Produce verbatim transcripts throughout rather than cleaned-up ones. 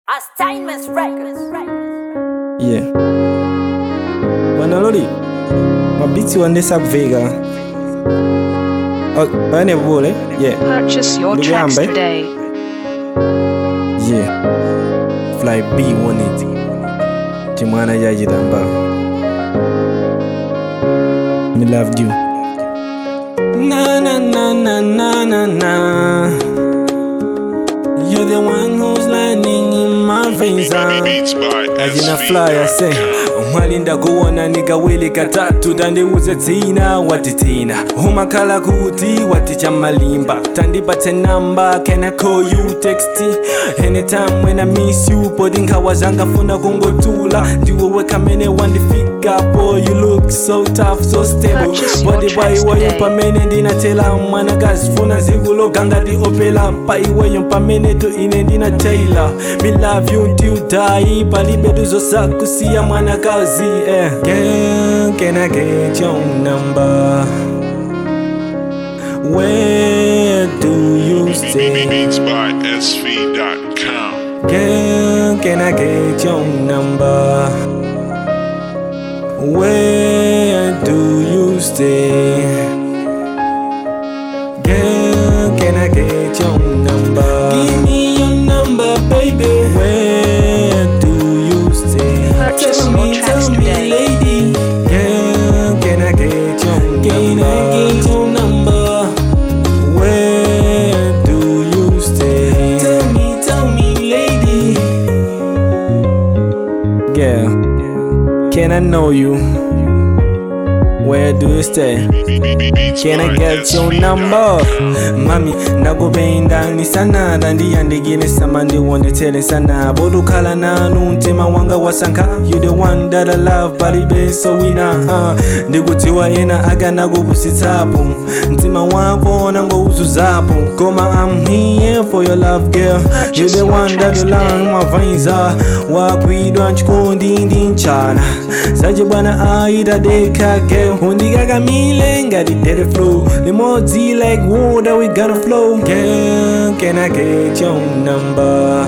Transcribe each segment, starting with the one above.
A Steinman's Records. Yeah. Wanaloli. Mabiti wandesa Vega. Oh, bane bole. Yeah. Purchase your tracks Lugambe. today. Yeah. Fly B one eighty. Chimwana yaji damba. Me loved you. Na na na na na na na. You're the one who's landing in my veins. Ajina fly I say. Mwalinda kuona nikawili katatu tandiuze tina wati tina umakala kuti wati chamalimba tandipate number can I call you text anytime when I miss you podinga wazanga funa kungotula ndiwe weka mene wandifika boy you look so tough so stable body boy wayo pamene ndina tela mwana gazi funa zigulo ganga di opela pa iwe yo pamene to ine ndina tailor me love you till die palibedu zo sakusia mwana gazi eh. Girl, can I get your number? Where do you stay? Beats by S V dot com. Girl, can I get your number? Where do you stay? Girl, can I get your number? Give me your number, baby. Where do you stay? Purchase Tell your me, tracks tell me, today. lady. Girl, can I get your can I get your number? Where do you stay? Tell me, tell me, lady. Girl, can I know you? Where do you stay? Can I get your number? Mami, nakupenda ni sana Randi yandigine sama ndi wonde tele sana Bodu kala nanu ntima wanga wasanka You the one that I love bali be so wina uh. Ndikutiwa ena aga nakupusitapu Ntima wako nango uzuzapu Koma I'm here for your love girl You the one that you learn my veins are Wakwidwa nchikundi ndi nchana Saje bwana aida deka girl Undigaga milenga di dere flow The more Z like water we gotta flow Girl, can I get your number?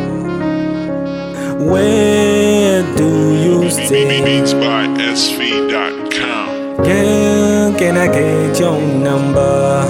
Where do you stay? Beats by S V dot com. Girl, can I get your number?